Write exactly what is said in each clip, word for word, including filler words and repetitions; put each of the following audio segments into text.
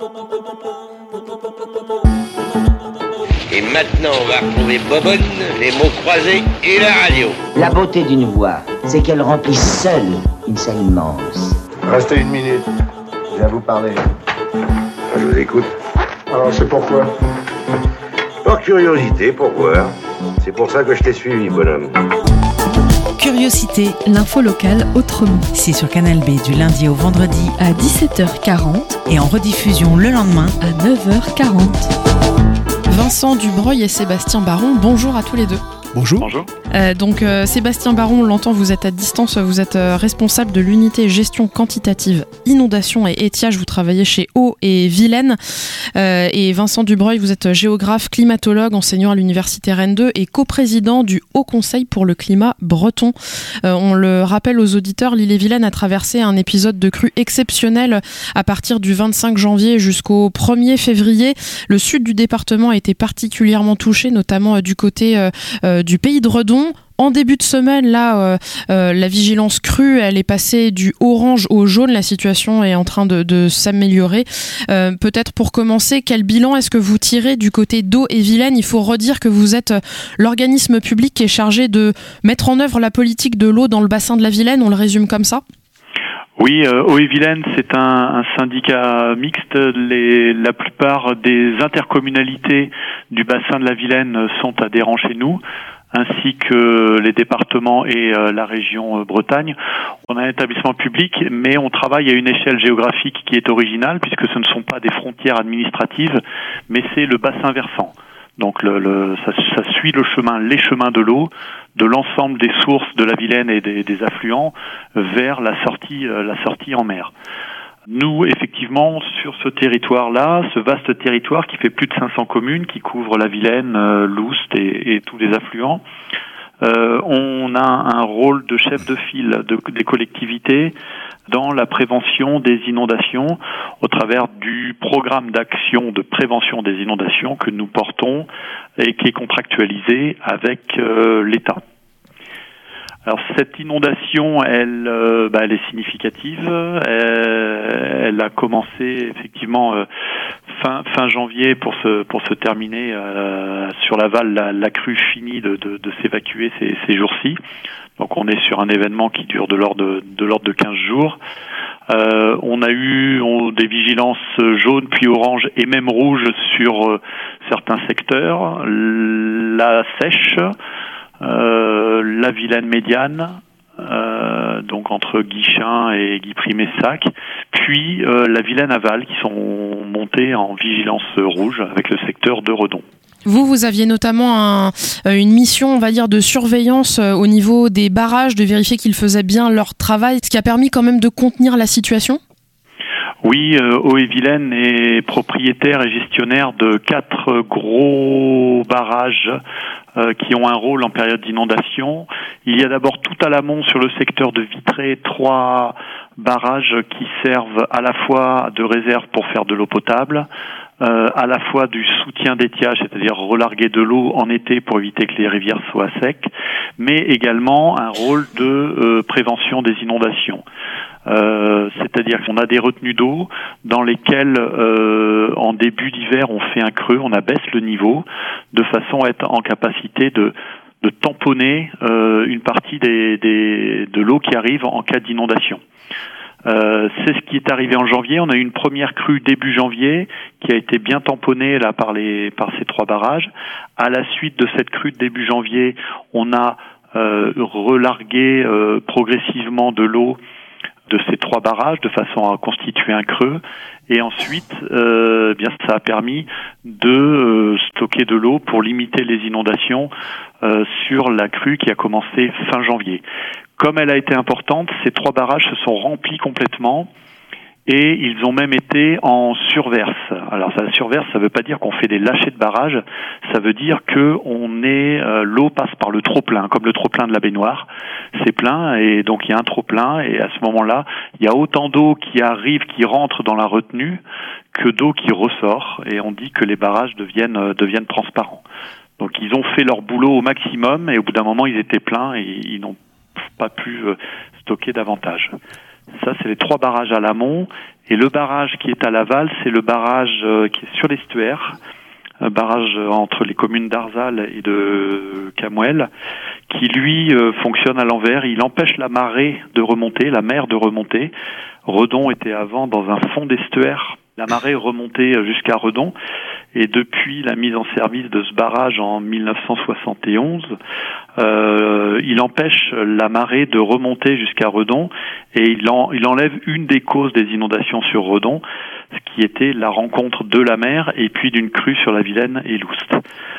Et maintenant, on va retrouver Bobonne, les mots croisés et la radio. La beauté d'une voix, c'est qu'elle remplit seule une salle immense. Restez une minute, je viens vous parler. Je vous écoute. Alors, c'est pourquoi ? Par curiosité, pour voir. C'est pour ça que je t'ai suivi, bonhomme. Curiosité, l'info locale autrement. C'est sur Canal B du lundi au vendredi à dix-sept heures quarante et en rediffusion le lendemain à neuf heures quarante. Vincent Dubreuil et Sébastien Baron, bonjour à tous les deux. Bonjour. Bonjour. Euh, donc euh, Sébastien Baron, on l'entend, vous êtes à distance, vous êtes euh, responsable de l'unité gestion quantitative, inondation et étiage, vous travaillez chez Eau et Vilaine. Euh, et Vincent Dubreuil, vous êtes géographe, climatologue, enseignant à l'université Rennes deux et coprésident du Haut Conseil pour le climat breton. Euh, on le rappelle aux auditeurs, l'Ille-et-Vilaine a traversé un épisode de crue exceptionnel à partir du vingt-cinq janvier jusqu'au premier février. Le sud du département a été particulièrement touché, notamment euh, du côté euh, euh, du pays de Redon. En début de semaine, là, euh, euh, la vigilance crue, elle est passée du orange au jaune. La situation est en train de, de s'améliorer. Euh, peut-être pour commencer, quel bilan est-ce que vous tirez du côté d'Eau et Vilaine ? Il faut redire que vous êtes l'organisme public qui est chargé de mettre en œuvre la politique de l'eau dans le bassin de la Vilaine. On le résume comme ça ? Oui, euh, Eau et Vilaine, c'est un, un syndicat mixte. Les, la plupart des intercommunalités du bassin de la Vilaine sont adhérents chez nous, ainsi que les départements et euh, la région euh, Bretagne. On a un établissement public, mais on travaille à une échelle géographique qui est originale, puisque ce ne sont pas des frontières administratives, mais c'est le bassin versant. Donc le, le, ça, ça suit le chemin, les chemins de l'eau, de l'ensemble des sources de la Vilaine et des, des affluents vers la sortie, euh, la sortie en mer. Nous, effectivement, sur ce territoire-là, ce vaste territoire qui fait plus de cinq cents communes, qui couvre la Vilaine, euh, l'Oust et, et tous les affluents, euh, on a un rôle de chef de file de, des collectivités dans la prévention des inondations au travers du programme d'action de prévention des inondations que nous portons et qui est contractualisé avec euh, l'État. Alors cette inondation, elle, euh, bah, elle est significative. Elle, elle a commencé effectivement euh, fin fin janvier pour se pour se terminer euh, sur l'aval. La, la crue finit de, de, de s'évacuer ces, ces jours-ci. Donc on est sur un événement qui dure de l'ordre de, de l'ordre de quinze jours. Euh, on a eu on, des vigilances jaunes puis oranges et même rouges sur euh, certains secteurs. La Seiche. Euh, la Vilaine médiane, euh, donc entre Guichin et Guipry-Messac, puis euh, la Vilaine aval qui sont montées en vigilance rouge avec le secteur de Redon. Vous, vous aviez notamment un, une mission, on va dire, de surveillance au niveau des barrages, de vérifier qu'ils faisaient bien leur travail, ce qui a permis quand même de contenir la situation ? Oui, euh, Eau et Vilaine est propriétaire et gestionnaire de quatre gros barrages euh, qui ont un rôle en période d'inondation. Il y a d'abord tout à l'amont sur le secteur de Vitré, trois barrages qui servent à la fois de réserve pour faire de l'eau potable, euh, à la fois du soutien d'étiage, c'est-à-dire relarguer de l'eau en été pour éviter que les rivières soient secs, mais également un rôle de euh, prévention des inondations. Euh, c'est-à-dire qu'on a des retenues d'eau dans lesquelles, euh, en début d'hiver, on fait un creux, on abaisse le niveau, de façon à être en capacité de, de tamponner euh, une partie des, des, de l'eau qui arrive en cas d'inondation. Euh, c'est ce qui est arrivé en janvier. On a eu une première crue début janvier qui a été bien tamponnée là par les par ces trois barrages. À la suite de cette crue de début janvier, on a euh, relargué euh, progressivement de l'eau de ces trois barrages de façon à constituer un creux, et ensuite euh, bien ça a permis de euh, stocker de l'eau pour limiter les inondations euh, sur la crue qui a commencé fin janvier. Comme elle a été importante, ces trois barrages se sont remplis complètement et ils ont même été en surverse. Alors la surverse, ça veut pas dire qu'on fait des lâchers de barrage, ça veut dire que on est euh, l'eau passe par le trop-plein, comme le trop-plein de la baignoire. C'est plein et donc il y a un trop-plein, et à ce moment-là, il y a autant d'eau qui arrive, qui rentre dans la retenue, que d'eau qui ressort, et on dit que les barrages deviennent euh, deviennent transparents. Donc ils ont fait leur boulot au maximum, et au bout d'un moment ils étaient pleins et ils n'ont pas pu euh, stocker davantage. Ça, c'est les trois barrages à l'amont. Et le barrage qui est à l'aval, c'est le barrage euh, qui est sur l'estuaire, un barrage entre les communes d'Arzal et de Camouel, qui lui euh, fonctionne à l'envers. Il empêche la marée de remonter, la mer de remonter. Redon était avant dans un fond d'estuaire. La marée remontait jusqu'à Redon. Et depuis la mise en service de ce barrage en mille neuf cent soixante et onze, euh, il empêche la marée de remonter jusqu'à Redon et il, en, il enlève une des causes des inondations sur Redon, ce qui était la rencontre de la mer et puis d'une crue sur la Vilaine et l'Oust.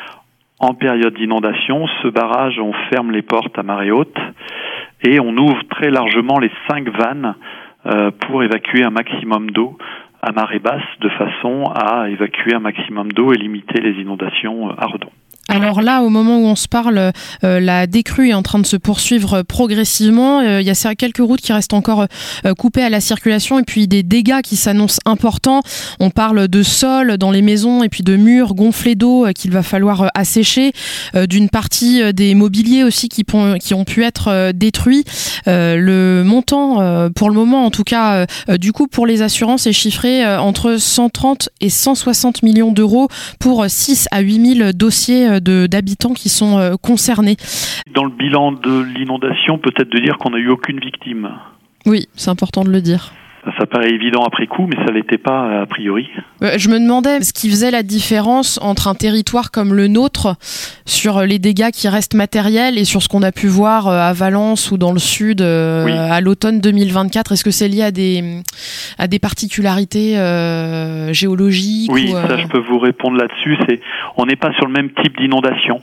En période d'inondation, ce barrage, on ferme les portes à marée haute et on ouvre très largement les cinq vannes euh, pour évacuer un maximum d'eau à marée basse, de façon à évacuer un maximum d'eau et limiter les inondations à Redon. Alors là, au moment où on se parle, euh, la décrue est en train de se poursuivre progressivement. Euh, il y a quelques routes qui restent encore euh, coupées à la circulation et puis des dégâts qui s'annoncent importants. On parle de sols dans les maisons et puis de murs gonflés d'eau euh, qu'il va falloir euh, assécher, euh, d'une partie euh, des mobiliers aussi qui, pon- qui ont pu être euh, détruits. Euh, le montant, euh, pour le moment en tout cas, euh, du coup pour les assurances est chiffré euh, entre cent trente et cent soixante millions d'euros pour six à huit mille dossiers De, d'habitants qui sont euh, concernés. Dans le bilan de l'inondation, peut-être de dire qu'on n'a eu aucune victime. Oui, c'est important de le dire. Ça, ça paraît évident après coup, mais ça ne l'était pas a priori. Euh, je me demandais ce qui faisait la différence entre un territoire comme le nôtre sur les dégâts qui restent matériels et sur ce qu'on a pu voir à Valence ou dans le sud euh, oui. à l'automne deux mille vingt-quatre. Est-ce que c'est lié à des, à des particularités euh, géologiques? Oui, ou, euh... ça je peux vous répondre là-dessus. C'est, on n'est pas sur le même type d'inondation.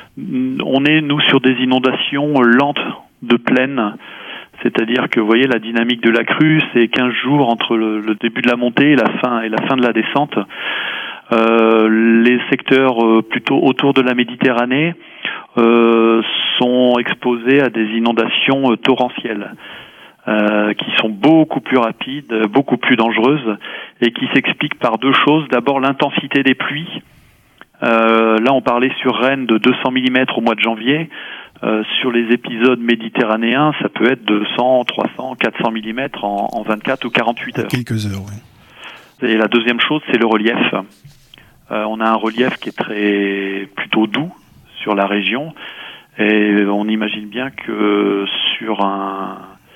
On est, nous, sur des inondations lentes de plaine. C'est-à-dire que, vous voyez, la dynamique de la crue, c'est quinze jours entre le, le début de la montée et la fin, et la fin de la descente. Euh, les secteurs euh, plutôt autour de la Méditerranée euh, sont exposés à des inondations euh, torrentielles, euh, qui sont beaucoup plus rapides, beaucoup plus dangereuses, et qui s'expliquent par deux choses. D'abord, l'intensité des pluies. Euh, là, on parlait sur Rennes de deux cents millimètres au mois de janvier. Euh, sur les épisodes méditerranéens, ça peut être deux cents, trois cents, quatre cents millimètres en, en vingt-quatre ou quarante-huit heures. Quelques heures, oui. Et la deuxième chose, c'est le relief. Euh, on a un relief qui est très plutôt doux sur la région, et on imagine bien que sur un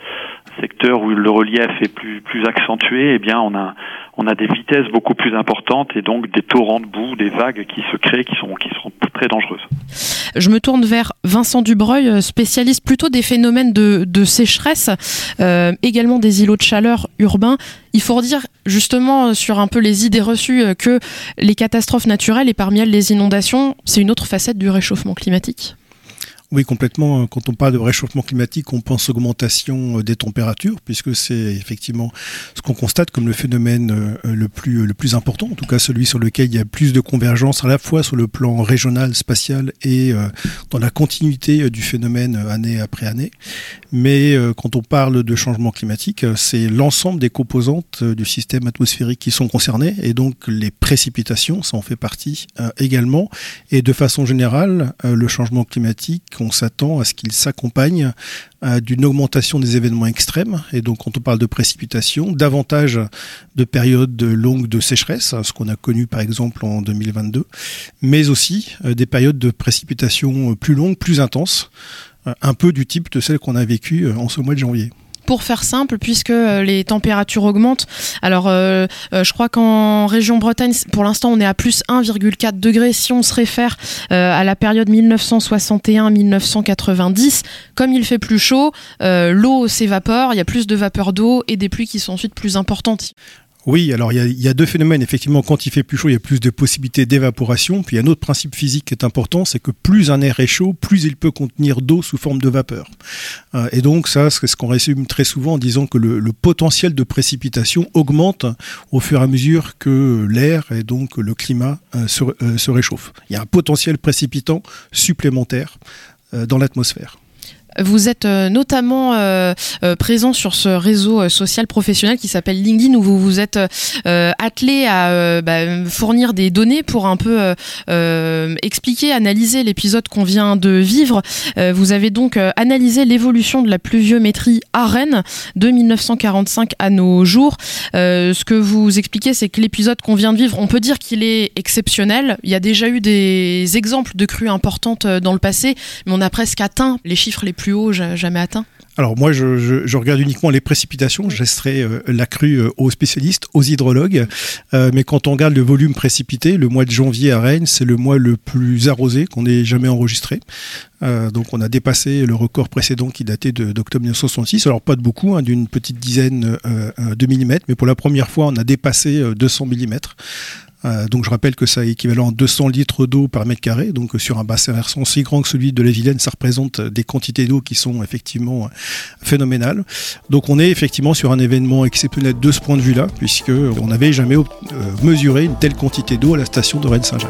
secteur où le relief est plus plus accentué, eh bien on a on a des vitesses beaucoup plus importantes et donc des torrents de boue, des vagues qui se créent, qui sont qui sont très dangereuses. Je me tourne vers Vincent Dubreuil, spécialiste plutôt des phénomènes de, de sécheresse, euh, également des îlots de chaleur urbains. Il faut redire justement sur un peu les idées reçues que les catastrophes naturelles et parmi elles les inondations, c'est une autre facette du réchauffement climatique. Oui, complètement. Quand on parle de réchauffement climatique, on pense augmentation des températures, puisque c'est effectivement ce qu'on constate comme le phénomène le plus, le plus important, en tout cas celui sur lequel il y a plus de convergence, à la fois sur le plan régional, spatial et dans la continuité du phénomène année après année. Mais quand on parle de changement climatique, c'est l'ensemble des composantes du système atmosphérique qui sont concernées, et donc les précipitations, ça en fait partie également. Et de façon générale, le changement climatique, on s'attend à ce qu'il s'accompagne euh, d'une augmentation des événements extrêmes. Et donc, quand on parle de précipitations, davantage de périodes longues de sécheresse, ce qu'on a connu par exemple en deux mille vingt-deux, mais aussi euh, des périodes de précipitations plus longues, plus intenses, euh, un peu du type de celles qu'on a vécues en ce mois de janvier. Pour faire simple, puisque les températures augmentent, alors euh, euh, je crois qu'en région Bretagne, pour l'instant, on est à plus un virgule quatre degrés. Si on se réfère euh, à la période dix-neuf cent soixante et un à dix-neuf cent quatre-vingt-dix, comme il fait plus chaud, euh, l'eau s'évapore, il y a plus de vapeur d'eau et des pluies qui sont ensuite plus importantes. Oui, alors il y a, il y a deux phénomènes. Effectivement, quand il fait plus chaud, il y a plus de possibilités d'évaporation. Puis il y a un autre principe physique qui est important, c'est que plus un air est chaud, plus il peut contenir d'eau sous forme de vapeur. Euh, et donc ça, c'est ce qu'on résume très souvent en disant que le, le potentiel de précipitation augmente au fur et à mesure que l'air et donc le climat euh, se, euh, se réchauffent. Il y a un potentiel précipitant supplémentaire euh, dans l'atmosphère. Vous êtes euh, notamment euh, euh, présent sur ce réseau euh, social professionnel qui s'appelle LinkedIn, où vous vous êtes euh, attelé à euh, bah, fournir des données pour un peu euh, euh, expliquer, analyser l'épisode qu'on vient de vivre. Euh, vous avez donc euh, analysé l'évolution de la pluviométrie à Rennes de mille neuf cent quarante-cinq à nos jours. Euh, ce que vous expliquez, c'est que l'épisode qu'on vient de vivre, on peut dire qu'il est exceptionnel. Il y a déjà eu des exemples de crues importantes dans le passé, mais on a presque atteint les chiffres les plus hauts jamais atteints. Alors moi, je, je, je regarde uniquement les précipitations. Je laisserai euh, la crue euh, aux spécialistes, aux hydrologues. Euh, mais quand on regarde le volume précipité, le mois de janvier à Rennes, c'est le mois le plus arrosé qu'on ait jamais enregistré. Euh, donc on a dépassé le record précédent qui datait de, d'octobre mille neuf cent soixante-six. Alors pas de beaucoup, hein, d'une petite dizaine euh, de millimètres, mais pour la première fois, on a dépassé euh, deux cents millimètres. Euh, donc je rappelle que ça est équivalent à deux cents litres d'eau par mètre carré. Donc sur un bassin versant aussi grand que celui de la Vilaine, ça représente des quantités d'eau qui sont effectivement phénoménales. Donc on est effectivement sur un événement exceptionnel de ce point de vue-là, puisque on n'avait jamais euh, mesuré une telle quantité d'eau à la station de Rennes-Saint-Jacques.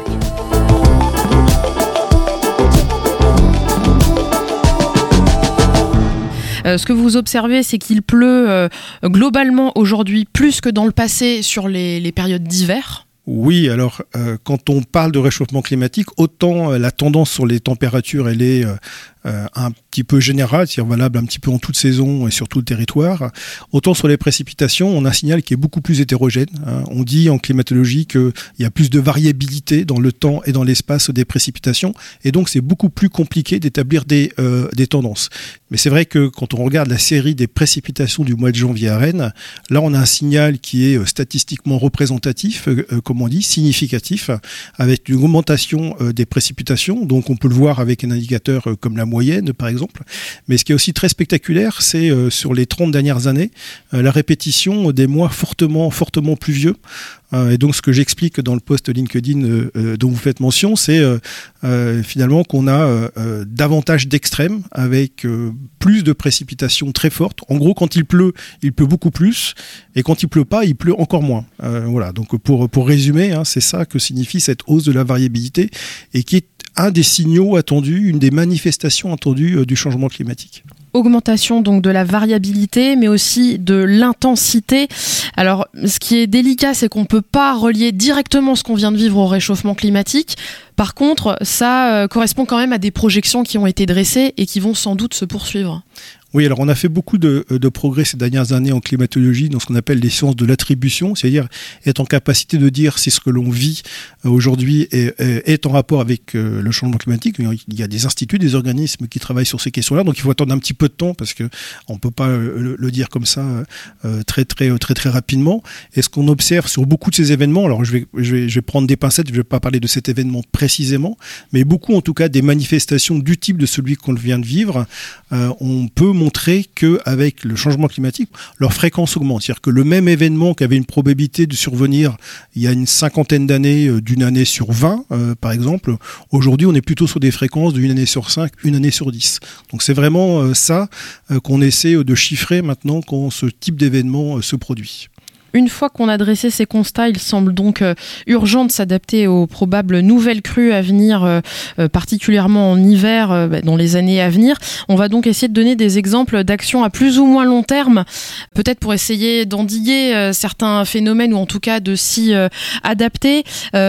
Euh, ce que vous observez, c'est qu'il pleut euh, globalement aujourd'hui plus que dans le passé sur les, les périodes d'hiver. Oui, alors euh, quand on parle de réchauffement climatique, autant euh, la tendance sur les températures, elle est euh, euh, un petit peu générale, c'est-à-dire valable un petit peu en toute saison et sur tout le territoire. Autant sur les précipitations, on a un signal qui est beaucoup plus hétérogène. Hein. On dit en climatologie qu'il y a plus de variabilité dans le temps et dans l'espace des précipitations, et donc c'est beaucoup plus compliqué d'établir des, euh, des tendances. Mais c'est vrai que quand on regarde la série des précipitations du mois de janvier à Rennes, là on a un signal qui est statistiquement représentatif, euh, comme on dit, significatif, avec une augmentation euh, des précipitations. Donc on peut le voir avec un indicateur euh, comme la moyenne par exemple. Mais ce qui est aussi très spectaculaire, c'est euh, sur les trente dernières années, euh, la répétition des mois fortement, fortement pluvieux. Euh, et donc ce que j'explique dans le post LinkedIn euh, euh, dont vous faites mention, c'est euh, euh, finalement qu'on a euh, davantage d'extrêmes avec euh, plus de précipitations très fortes. En gros, quand il pleut, il pleut beaucoup plus, et quand il pleut pas, il pleut encore moins. Euh, voilà. Donc pour pour résumer, hein, c'est ça que signifie cette hausse de la variabilité, et qui est un des signaux attendus, une des manifestations attendues euh, du changement climatique. Augmentation donc de la variabilité, mais aussi de l'intensité. Alors, ce qui est délicat, c'est qu'on ne peut pas relier directement ce qu'on vient de vivre au réchauffement climatique. Par contre, ça euh, correspond quand même à des projections qui ont été dressées et qui vont sans doute se poursuivre. Oui, alors on a fait beaucoup de, de progrès ces dernières années en climatologie dans ce qu'on appelle les sciences de l'attribution, c'est-à-dire être en capacité de dire si ce que l'on vit aujourd'hui est, est en rapport avec le changement climatique. Il y a des instituts, des organismes qui travaillent sur ces questions-là, donc il faut attendre un petit peu de temps parce que on peut pas le, le dire comme ça euh, très très très très rapidement. Et ce qu'on observe sur beaucoup de ces événements, alors je vais je vais je vais prendre des pincettes, je vais pas parler de cet événement précisément, mais beaucoup en tout cas des manifestations du type de celui qu'on vient de vivre, euh, on peut montrer qu'avec le changement climatique, leur fréquence augmente. C'est-à-dire que le même événement qui avait une probabilité de survenir il y a une cinquantaine d'années, euh, d'une année sur vingt, euh, par exemple, aujourd'hui, on est plutôt sur des fréquences d'une année sur cinq, une année sur dix. Donc c'est vraiment euh, ça euh, qu'on essaie de chiffrer maintenant quand ce type d'événement euh, se produit. Une fois qu'on a dressé ces constats, il semble donc euh, urgent de s'adapter aux probables nouvelles crues à venir, euh, euh, particulièrement en hiver, euh, bah, dans les années à venir. On va donc essayer de donner des exemples d'actions à plus ou moins long terme, peut-être pour essayer d'endiguer euh, certains phénomènes ou en tout cas de s'y euh, adapter.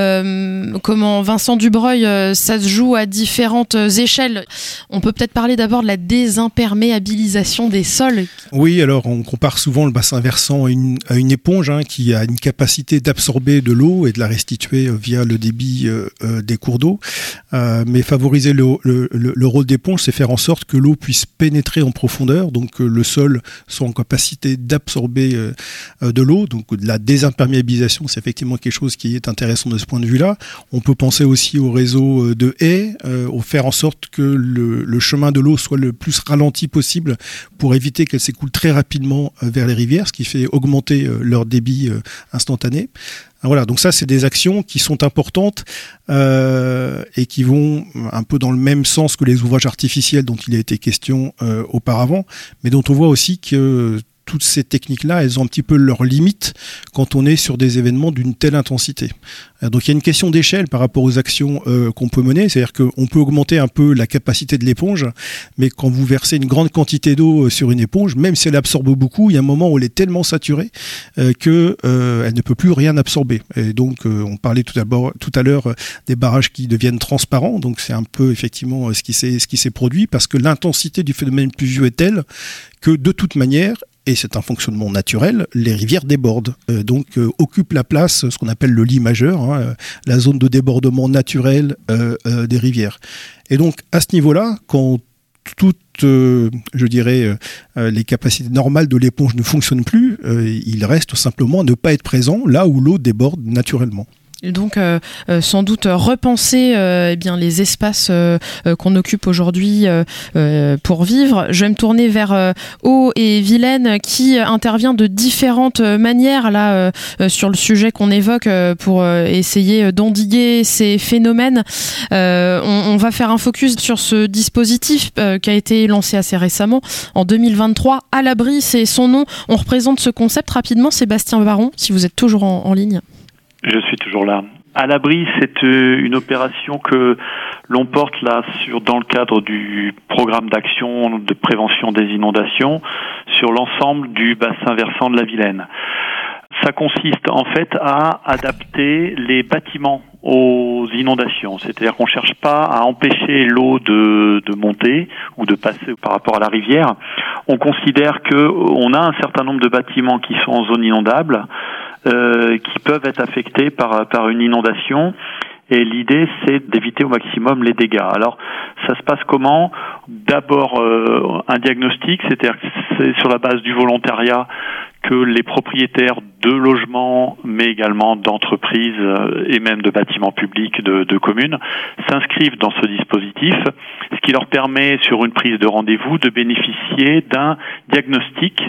Euh, comment Vincent Dubreuil, euh, ça se joue à différentes échelles. On peut peut-être parler d'abord de la désimperméabilisation des sols. Oui, alors on compare souvent le bassin versant à une, à une éponge hein, qui a une capacité d'absorber de l'eau et de la restituer via le débit euh, euh, des cours d'eau. Euh, mais favoriser le, le, le, le rôle d'éponge, c'est faire en sorte que l'eau puisse pénétrer en profondeur, donc que le sol soit en capacité d'absorber euh, de l'eau. Donc de la désimperméabilisation, c'est effectivement quelque chose qui est intéressant de ce point de vue-là. On peut penser aussi au réseau de haies, euh, au faire en sorte que le, le chemin de l'eau soit le plus ralenti possible pour éviter qu'elle s'écoule très rapidement vers les rivières, ce qui fait augmenter euh, leur débit euh, instantané. Voilà, donc ça, c'est des actions qui sont importantes euh, et qui vont un peu dans le même sens que les ouvrages artificiels dont il a été question euh, auparavant, mais dont on voit aussi que toutes ces techniques-là, elles ont un petit peu leurs limites quand on est sur des événements d'une telle intensité. Donc il y a une question d'échelle par rapport aux actions euh, qu'on peut mener, c'est-à-dire qu'on peut augmenter un peu la capacité de l'éponge, mais quand vous versez une grande quantité d'eau sur une éponge, même si elle absorbe beaucoup, il y a un moment où elle est tellement saturée euh, que euh, elle ne peut plus rien absorber. Et donc euh, on parlait tout à, tout à l'heure des barrages qui deviennent transparents, donc c'est un peu effectivement ce qui s'est, ce qui s'est produit, parce que l'intensité du phénomène pluvieux est telle que de toute manière, et c'est un fonctionnement naturel, les rivières débordent, euh, donc euh, occupent la place, ce qu'on appelle le lit majeur, hein, euh, la zone de débordement naturel euh, euh, des rivières. Et donc à ce niveau-là, quand toutes, euh, je dirais, euh, les capacités normales de l'éponge ne fonctionnent plus, euh, il reste simplement à ne pas être présent là où l'eau déborde naturellement. Et donc, euh, euh, sans doute repenser euh, eh bien, les espaces euh, euh, qu'on occupe aujourd'hui euh, euh, pour vivre. Je vais me tourner vers euh, Eau et Vilaine qui intervient de différentes manières là euh, euh, sur le sujet qu'on évoque euh, pour euh, essayer d'endiguer ces phénomènes. Euh, on, on va faire un focus sur ce dispositif euh, qui a été lancé assez récemment, en deux mille vingt-trois. À l'abri, c'est son nom. On représente ce concept rapidement. Sébastien Baron, si vous êtes toujours en, en ligne. Je suis toujours là. À l'abri, c'est une opération que l'on porte là sur dans le cadre du programme d'action de prévention des inondations sur l'ensemble du bassin versant de la Vilaine. Ça consiste en fait à adapter les bâtiments aux inondations, c'est-à-dire qu'on ne cherche pas à empêcher l'eau de, de monter ou de passer par rapport à la rivière. On considère qu'on a un certain nombre de bâtiments qui sont en zone inondable, euh, qui peuvent être affectés par, par une inondation. Et l'idée, c'est d'éviter au maximum les dégâts. Alors, ça se passe comment ? D'abord, euh, un diagnostic, c'est-à-dire que c'est sur la base du volontariat que les propriétaires de logements, mais également d'entreprises euh, et même de bâtiments publics de, de communes, s'inscrivent dans ce dispositif, ce qui leur permet, sur une prise de rendez-vous, de bénéficier d'un diagnostic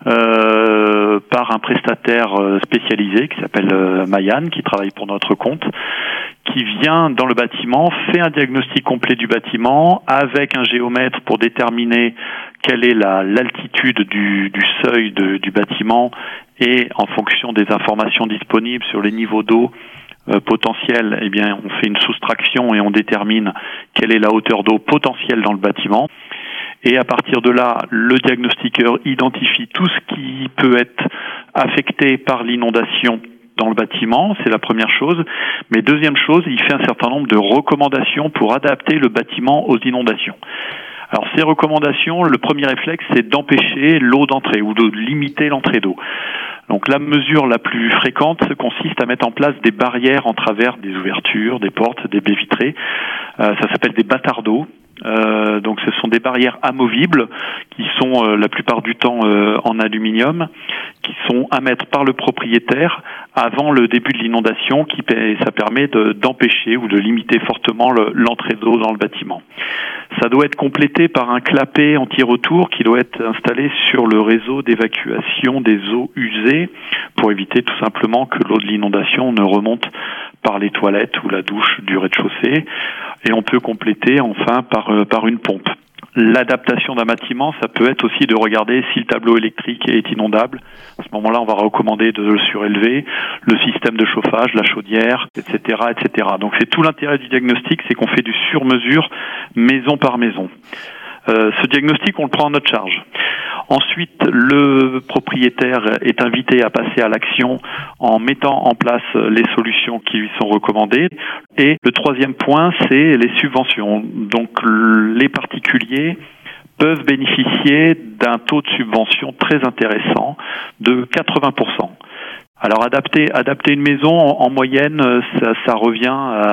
euh, par un prestataire spécialisé qui s'appelle euh, Mayan, qui travaille pour notre compte, qui vient dans le bâtiment, fait un diagnostic complet du bâtiment avec un géomètre pour déterminer quelle est la, l'altitude du, du seuil de, du bâtiment, et en fonction des informations disponibles sur les niveaux d'eau euh, potentiels, eh bien, on fait une soustraction et on détermine quelle est la hauteur d'eau potentielle dans le bâtiment. Et à partir de là, le diagnostiqueur identifie tout ce qui peut être affecté par l'inondation dans le bâtiment, c'est la première chose. Mais deuxième chose, il fait un certain nombre de recommandations pour adapter le bâtiment aux inondations. Alors ces recommandations, le premier réflexe, c'est d'empêcher l'eau d'entrer ou de limiter l'entrée d'eau. Donc la mesure la plus fréquente consiste à mettre en place des barrières en travers des ouvertures, des portes, des baies vitrées. Euh, ça s'appelle des bâtards d'eau. Euh, donc ce sont des barrières amovibles qui sont euh, la plupart du temps euh, en aluminium, qui sont à mettre par le propriétaire avant le début de l'inondation, qui ça permet de, d'empêcher ou de limiter fortement le, l'entrée d'eau dans le bâtiment. Ça doit être complété par un clapet anti-retour qui doit être installé sur le réseau d'évacuation des eaux usées pour éviter tout simplement que l'eau de l'inondation ne remonte par les toilettes ou la douche du rez-de-chaussée. Et on peut compléter enfin par, euh, par une pompe. L'adaptation d'un bâtiment, ça peut être aussi de regarder si le tableau électrique est inondable. À ce moment-là, on va recommander de le surélever, le système de chauffage, la chaudière, et cetera, et cetera. Donc c'est tout l'intérêt du diagnostic, c'est qu'on fait du sur-mesure, maison par maison. Euh, ce diagnostic, on le prend en notre charge. Ensuite, le propriétaire est invité à passer à l'action en mettant en place les solutions qui lui sont recommandées. Et le troisième point, c'est les subventions. Donc, les particuliers peuvent bénéficier d'un taux de subvention très intéressant de quatre-vingts pour cent. Alors, adapter, adapter une maison, en, en moyenne, ça, ça revient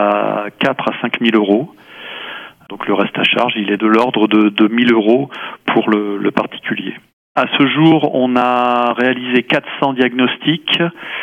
à quatre à cinq mille euros. Donc le reste à charge, il est de l'ordre de, de mille euros pour le, le particulier. À ce jour, on a réalisé quatre cents diagnostics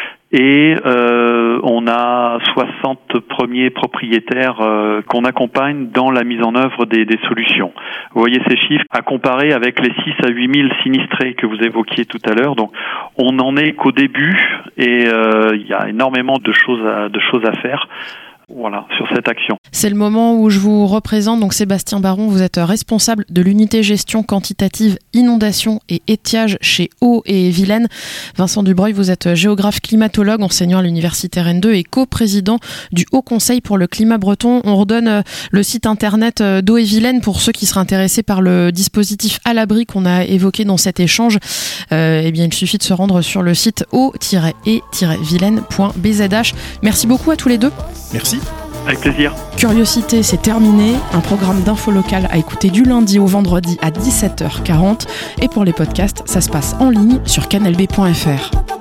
et euh, on a soixante premiers propriétaires euh, qu'on accompagne dans la mise en œuvre des, des solutions. Vous voyez ces chiffres à comparer avec les six à huit mille sinistrés que vous évoquiez tout à l'heure. Donc on n'en est qu'au début et euh, il y a énormément de choses à, de choses à faire. voilà, sur cette action. C'est le moment où je vous représente. Donc Sébastien Baron, vous êtes responsable de l'unité gestion quantitative inondation et étiage chez Eau et Vilaine. Vincent Dubreuil, vous êtes géographe climatologue, enseignant à l'université Rennes deux et co-président du Haut Conseil pour le climat breton. On redonne le site internet d'Eau et Vilaine pour ceux qui seraient intéressés par le dispositif à l'abri qu'on a évoqué dans cet échange. Euh, eh bien, il suffit de se rendre sur le site eau et vilaine point b z h. Merci beaucoup à tous les deux. Merci. Avec plaisir. Curiosité, c'est terminé. Un programme d'info locale à écouter du lundi au vendredi à dix-sept heures quarante. Et pour les podcasts, ça se passe en ligne sur canal b point f r.